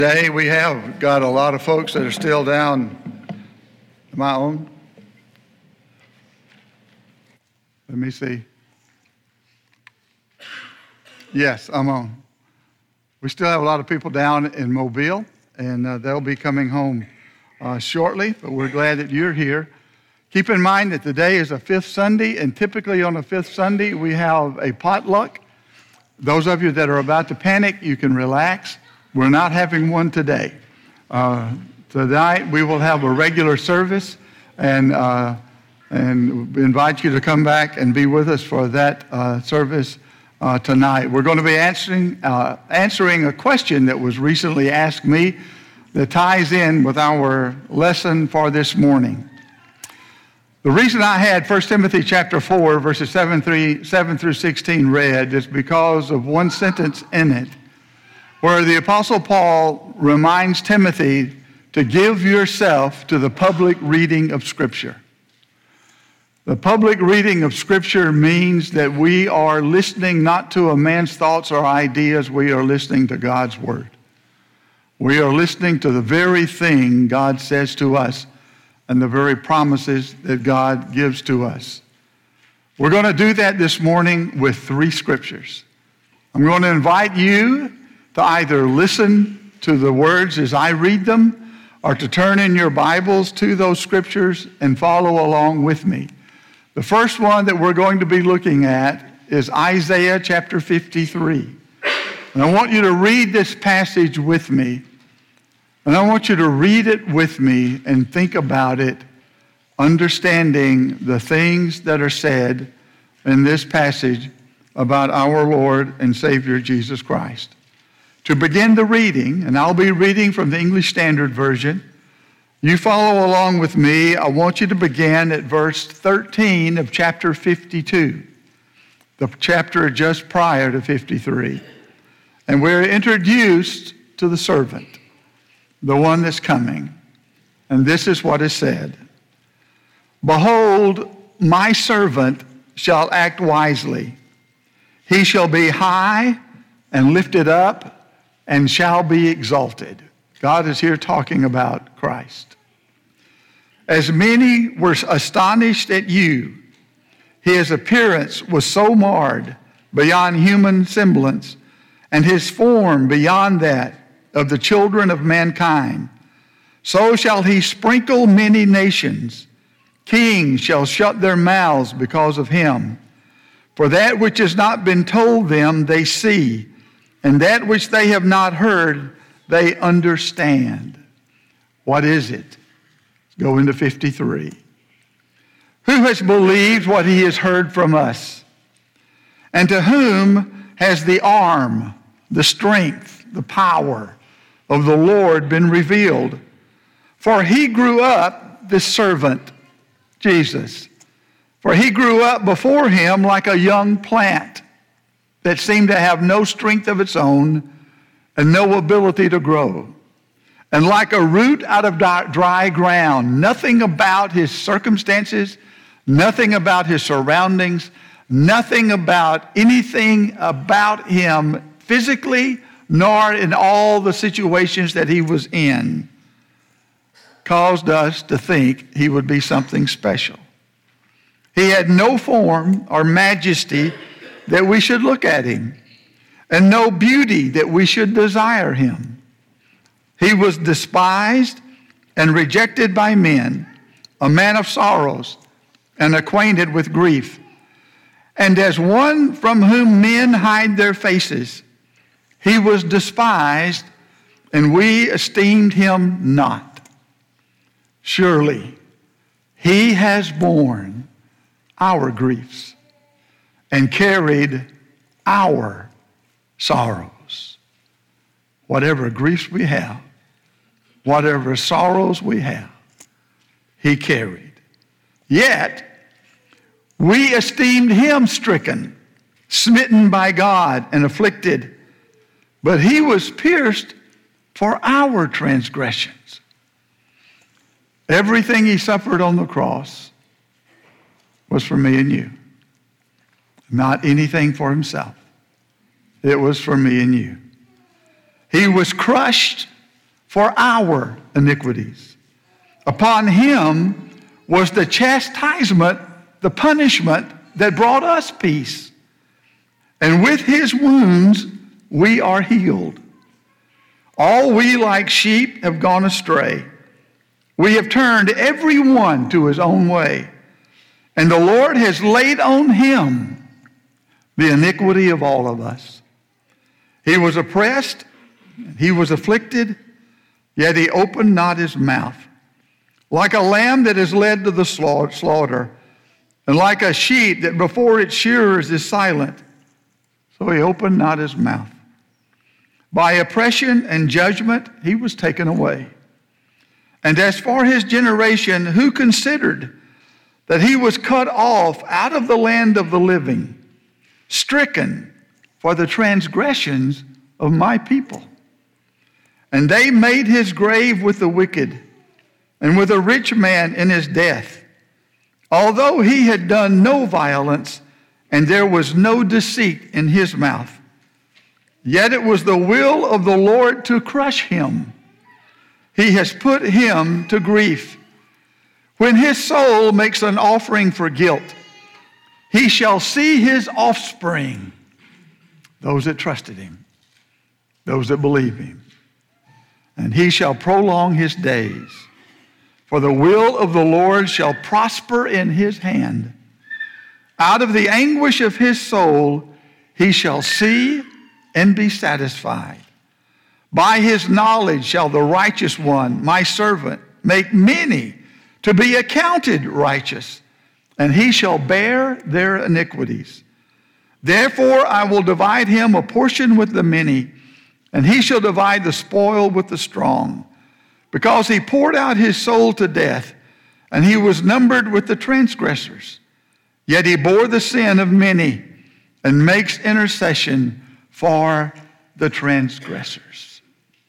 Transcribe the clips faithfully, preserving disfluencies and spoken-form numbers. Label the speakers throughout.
Speaker 1: Today we have got a lot of folks that are still down. Am I on? Let me see. Yes, I'm on. We still have a lot of people down in Mobile, and uh, they'll be coming home uh, shortly, but we're glad that you're here. Keep in mind that today is a fifth Sunday, and typically on a fifth Sunday we have a potluck. Those of you that are about to panic, you can relax. We're not having one today. Uh, tonight we will have a regular service, and uh, and invite you to come back and be with us for that uh, service uh, tonight. We're going to be answering uh, answering a question that was recently asked me that ties in with our lesson for this morning. The reason I had First Timothy chapter four, verses seven through sixteen read is because of one sentence in it, where the Apostle Paul reminds Timothy to give yourself to the public reading of Scripture. The public reading of Scripture means that we are listening not to a man's thoughts or ideas, we are listening to God's Word. We are listening to the very thing God says to us and the very promises that God gives to us. We're going to do that this morning with three Scriptures. I'm going to invite you to either listen to the words as I read them or to turn in your Bibles to those Scriptures and follow along with me. The first one that we're going to be looking at is Isaiah chapter fifty-three. And I want you to read this passage with me. And I want you to read it with me and think about it, understanding the things that are said in this passage about our Lord and Savior Jesus Christ. To begin the reading, and I'll be reading from the English Standard Version, you follow along with me. I want you to begin at verse thirteen of chapter fifty-two, the chapter just prior to fifty-three. And we're introduced to the servant, the one that's coming. And this is what is said. Behold, my servant shall act wisely. He shall be high and lifted up and shall be exalted. God is here talking about Christ. As many were astonished at you, his appearance was so marred beyond human semblance, and his form beyond that of the children of mankind. So shall he sprinkle many nations. Kings shall shut their mouths because of him. For that which has not been told them they see, and that which they have not heard they understand. What is it? Go into fifty-three. Who has believed what he has heard from us? And to whom has the arm, the strength, the power of the Lord been revealed? For he grew up, this servant, Jesus, for he grew up before him like a young plant that seemed to have no strength of its own and no ability to grow. And like a root out of dry ground, nothing about his circumstances, nothing about his surroundings, nothing about anything about him physically, nor in all the situations that he was in, caused us to think he would be something special. He had no form or majesty that we should look at him, and no beauty that we should desire him. He was despised and rejected by men, a man of sorrows and acquainted with grief. And as one from whom men hide their faces, he was despised, and we esteemed him not. Surely he has borne our griefs and carried our sorrows. Whatever griefs we have, whatever sorrows we have, he carried. Yet we esteemed him stricken, smitten by God, and afflicted. But he was pierced for our transgressions. Everything he suffered on the cross was for me and you. Not anything for himself. It was for me and you. He was crushed for our iniquities. Upon him was the chastisement, the punishment that brought us peace. And with his wounds we are healed. All we like sheep have gone astray. We have turned every one to his own way. And the Lord has laid on him the iniquity of all of us. He was oppressed, he was afflicted, yet he opened not his mouth. Like a lamb that is led to the slaughter, and like a sheep that before its shearers is silent, so he opened not his mouth. By oppression and judgment he was taken away. And as for his generation, who considered that he was cut off out of the land of the living, stricken for the transgressions of my people? And they made his grave with the wicked, and with a rich man in his death, although he had done no violence, and there was no deceit in his mouth. Yet it was the will of the Lord to crush him. He has put him to grief. When his soul makes an offering for guilt, he shall see his offspring, those that trusted him, those that believe him. And he shall prolong his days. For the will of the Lord shall prosper in his hand. Out of the anguish of his soul he shall see and be satisfied. By his knowledge shall the righteous one, my servant, make many to be accounted righteous, and he shall bear their iniquities. Therefore I will divide him a portion with the many, and he shall divide the spoil with the strong. Because he poured out his soul to death, and he was numbered with the transgressors. Yet he bore the sin of many, and makes intercession for the transgressors.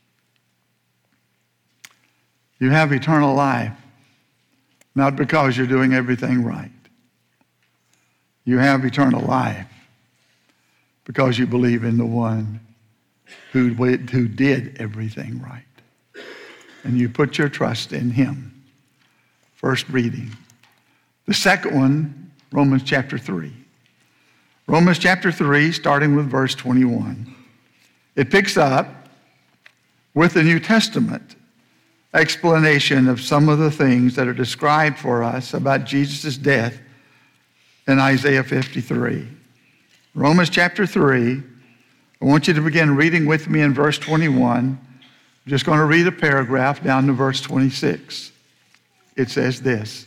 Speaker 1: You have eternal life, not because you're doing everything right. You have eternal life because you believe in the one who, who did everything right. And you put your trust in him. First reading. The second one, Romans chapter three. Romans chapter three, starting with verse twenty-one. It picks up with the New Testament explanation of some of the things that are described for us about Jesus' death in Isaiah fifty-three. Romans chapter three, I want you to begin reading with me in verse twenty-one. I'm just going to read a paragraph down to verse twenty-six. It says this.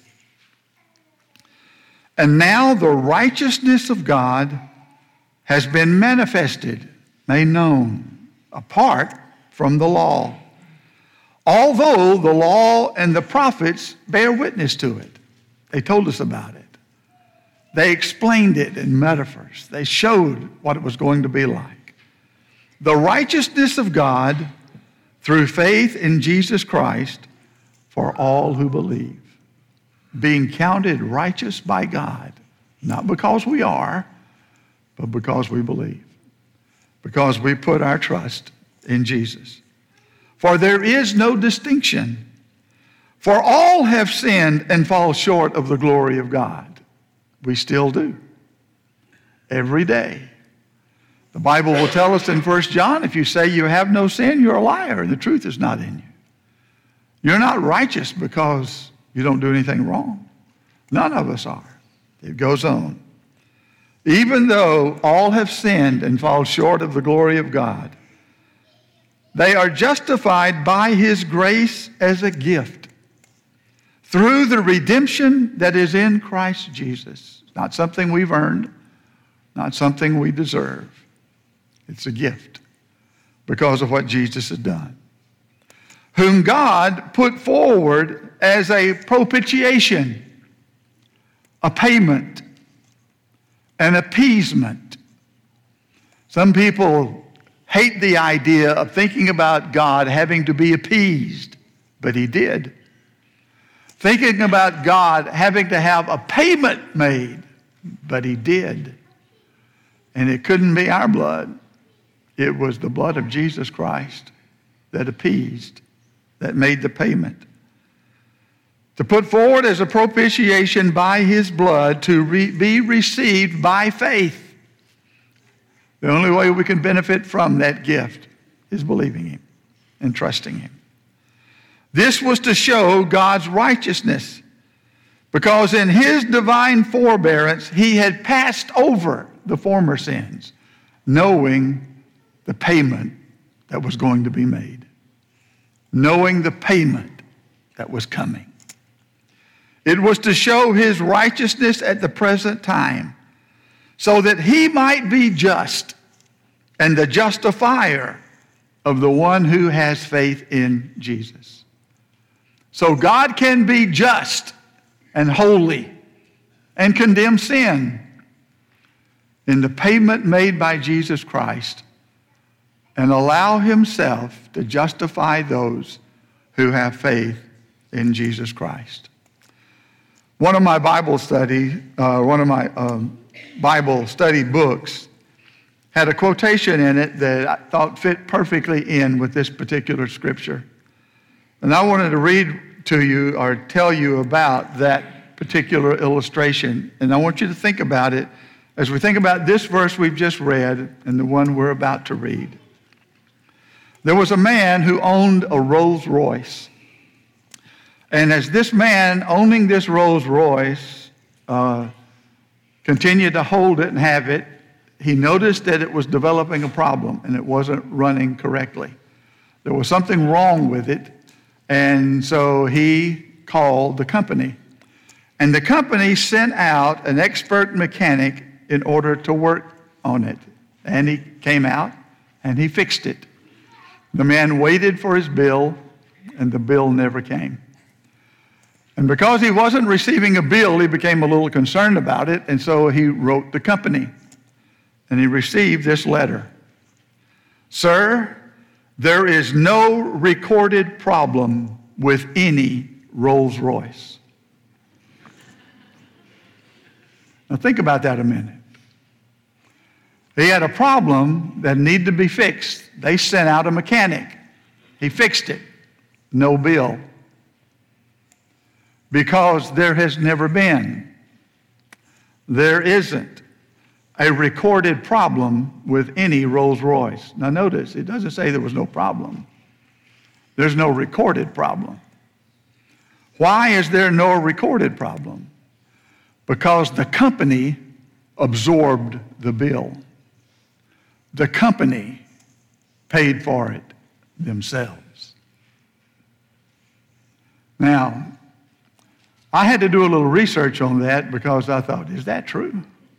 Speaker 1: And now the righteousness of God has been manifested, made known, apart from the law. Although the law and the prophets bear witness to it. They told us about it. They explained it in metaphors. They showed what it was going to be like. The righteousness of God through faith in Jesus Christ for all who believe. Being counted righteous by God, not because we are, but because we believe. Because we put our trust in Jesus. For there is no distinction. For all have sinned and fall short of the glory of God. We still do. Every day. The Bible will tell us in First John, if you say you have no sin, you're a liar, and the truth is not in you. You're not righteous because you don't do anything wrong. None of us are. It goes on. Even though all have sinned and fall short of the glory of God, they are justified by his grace as a gift through the redemption that is in Christ Jesus. It's not something we've earned, not something we deserve. It's a gift because of what Jesus has done. Whom God put forward as a propitiation, a payment, an appeasement. Some people hate the idea of thinking about God having to be appeased, but he did. Thinking about God having to have a payment made, but he did. And it couldn't be our blood. It was the blood of Jesus Christ that appeased that made the payment. To put forward as a propitiation by his blood to re- be received by faith. The only way we can benefit from that gift is believing him and trusting him. This was to show God's righteousness, because in his divine forbearance, he had passed over the former sins, knowing the payment that was going to be made, knowing the payment that was coming. It was to show his righteousness at the present time, so that he might be just and the justifier of the one who has faith in Jesus. So God can be just and holy and condemn sin in the payment made by Jesus Christ, and allow himself to justify those who have faith in Jesus Christ. One of my Bible study, uh, one of my um, Bible study books had a quotation in it that I thought fit perfectly in with this particular scripture. And I wanted to read to you or tell you about that particular illustration. And I want you to think about it as we think about this verse we've just read and the one we're about to read. There was a man who owned a Rolls Royce. And as this man owning this Rolls Royce uh, continued to hold it and have it, he noticed that it was developing a problem and it wasn't running correctly. There was something wrong with it, and so he called the company. And the company sent out an expert mechanic in order to work on it. And he came out and he fixed it. The man waited for his bill, and the bill never came. And because he wasn't receiving a bill, he became a little concerned about it, and so he wrote the company. And he received this letter. Sir, there is no recorded problem with any Rolls Royce. Now think about that a minute. He had a problem that needed to be fixed. They sent out a mechanic. He fixed it. No bill. Because there has never been, there isn't a recorded problem with any Rolls Royce. Now notice, it doesn't say there was no problem. There's no recorded problem. Why is there no recorded problem? Because the company absorbed the bill. The company paid for it themselves. Now, I had to do a little research on that because I thought, is that true?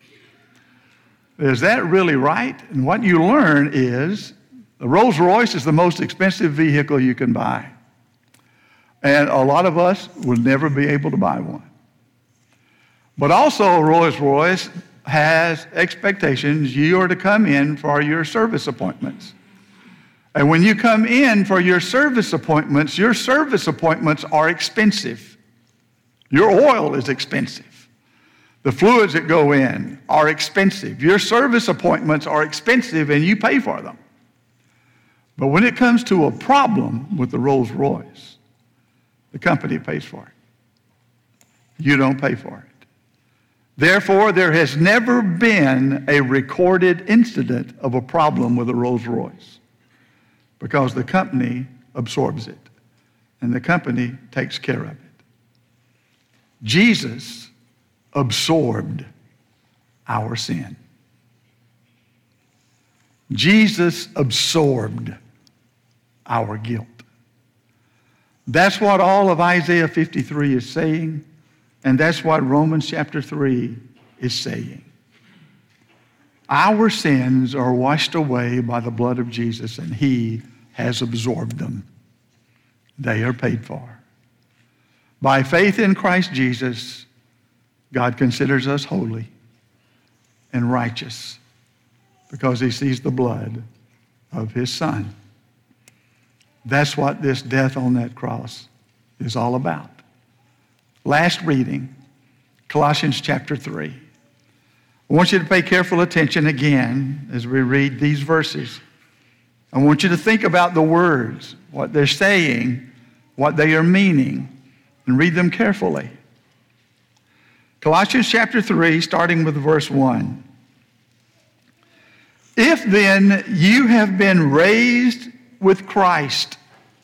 Speaker 1: Is that really right? And what you learn is the Rolls Royce is the most expensive vehicle you can buy. And a lot of us will never be able to buy one. But also, Rolls Royce has expectations. You are to come in for your service appointments. And when you come in for your service appointments, your service appointments are expensive. Your oil is expensive. The fluids that go in are expensive. Your service appointments are expensive, and you pay for them. But when it comes to a problem with the Rolls Royce, the company pays for it. You don't pay for it. Therefore, there has never been a recorded incident of a problem with a Rolls Royce, because the company absorbs it, and the company takes care of it. Jesus absorbed our sin. Jesus absorbed our guilt. That's what all of Isaiah fifty-three is saying, and that's what Romans chapter three is saying. Our sins are washed away by the blood of Jesus, and he has absorbed them. They are paid for. By faith in Christ Jesus, God considers us holy and righteous because he sees the blood of his Son. That's what this death on that cross is all about. Last reading, Colossians chapter three. I want you to pay careful attention again as we read these verses. I want you to think about the words, what they're saying, what they are meaning, and read them carefully. Colossians chapter three, starting with verse one. If then you have been raised with Christ,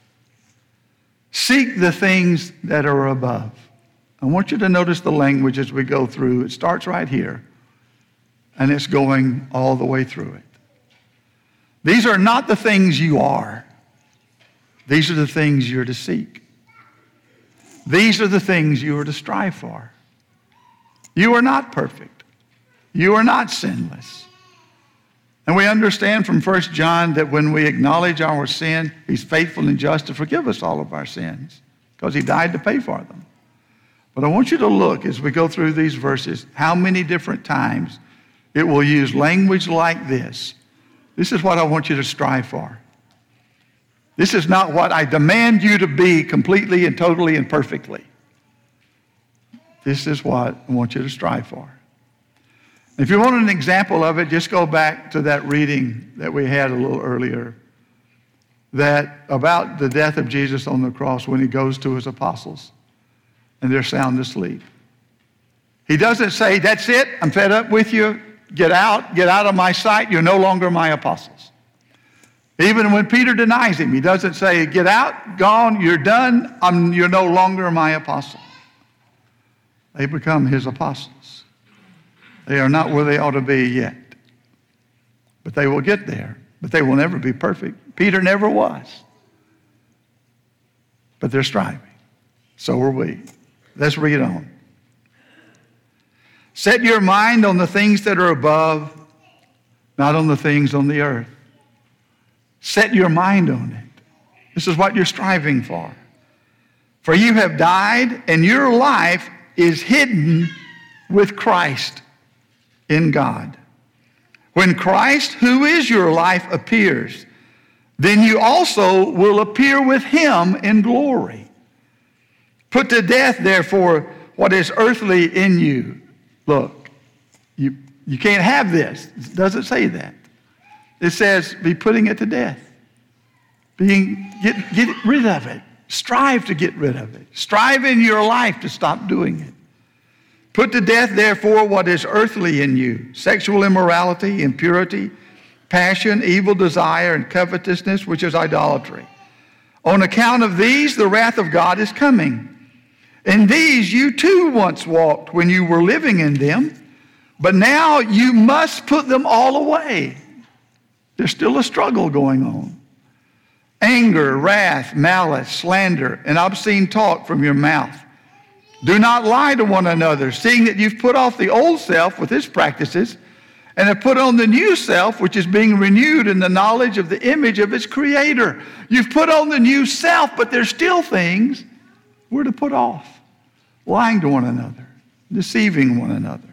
Speaker 1: seek the things that are above. I want you to notice the language as we go through. It starts right here, and it's going all the way through it. These are not the things you are. These are the things you're to seek. These are the things you are to strive for. You are not perfect. You are not sinless. And we understand from First John that when we acknowledge our sin, he's faithful and just to forgive us all of our sins because he died to pay for them. But I want you to look as we go through these verses how many different times it will use language like this. This is what I want you to strive for. This is not what I demand you to be completely and totally and perfectly. This is what I want you to strive for. If you want an example of it, just go back to that reading that we had a little earlier, that about the death of Jesus on the cross when he goes to his apostles and they're sound asleep. He doesn't say, that's it, I'm fed up with you, get out, get out of my sight, you're no longer my apostles. Even when Peter denies him, he doesn't say, get out, gone, you're done, I'm, you're no longer my apostle. They become his apostles. They are not where they ought to be yet. But they will get there. But they will never be perfect. Peter never was. But they're striving. So are we. Let's read on. Set your mind on the things that are above, not on the things on the earth. Set your mind on it. This is what you're striving for. For you have died, and your life is hidden with Christ in God. When Christ, who is your life, appears, then you also will appear with him in glory. Put to death, therefore, what is earthly in you. Look, you, you can't have this. It doesn't say that. It says, be putting it to death. Being, get, get rid of it. Strive to get rid of it. Strive in your life to stop doing it. Put to death, therefore, what is earthly in you, sexual immorality, impurity, passion, evil desire, and covetousness, which is idolatry. On account of these, the wrath of God is coming. In these you too once walked when you were living in them, but now you must put them all away. There's still a struggle going on. Anger, wrath, malice, slander, and obscene talk from your mouth. Do not lie to one another, seeing that you've put off the old self with its practices and have put on the new self, which is being renewed in the knowledge of the image of its creator. You've put on the new self, but there's still things we're to put off. Lying to one another, deceiving one another.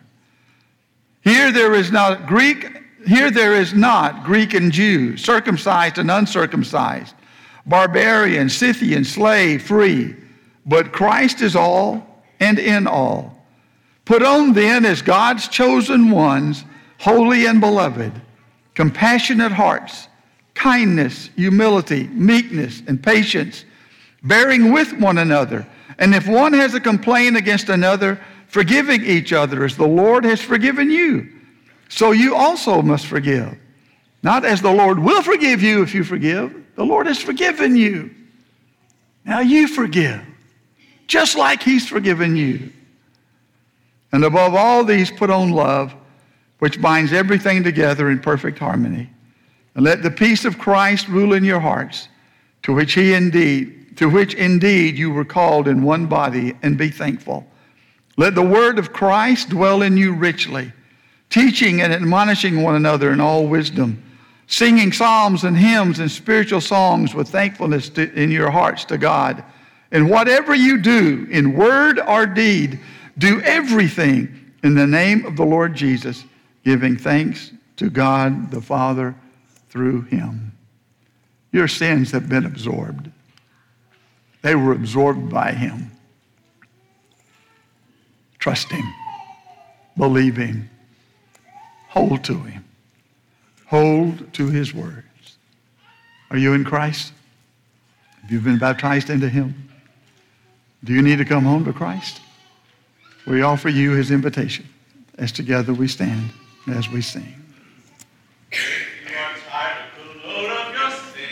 Speaker 1: Here there is not Greek, here there is not Greek and Jew, circumcised and uncircumcised, barbarian, Scythian, slave, free, but Christ is all and in all. Put on then as God's chosen ones, holy and beloved, compassionate hearts, kindness, humility, meekness, and patience, bearing with one another. And if one has a complaint against another, forgiving each other as the Lord has forgiven you. So you also must forgive. Not as the Lord will forgive you if you forgive. The Lord has forgiven you. Now you forgive, just like he's forgiven you. And above all these, put on love, which binds everything together in perfect harmony. And let the peace of Christ rule in your hearts, to which he indeed to which indeed you were called in one body, and be thankful. Let the word of Christ dwell in you richly, teaching and admonishing one another in all wisdom, singing psalms and hymns and spiritual songs with thankfulness to, in your hearts to God. And whatever you do, in word or deed, do everything in the name of the Lord Jesus, giving thanks to God the Father through him. Your sins have been absorbed. They were absorbed by him. Trust him. Believe him. Hold to him. Hold to his words. Are you in Christ? Have you been baptized into him? Do you need to come home to Christ? We offer you his invitation as together we stand, as we sing.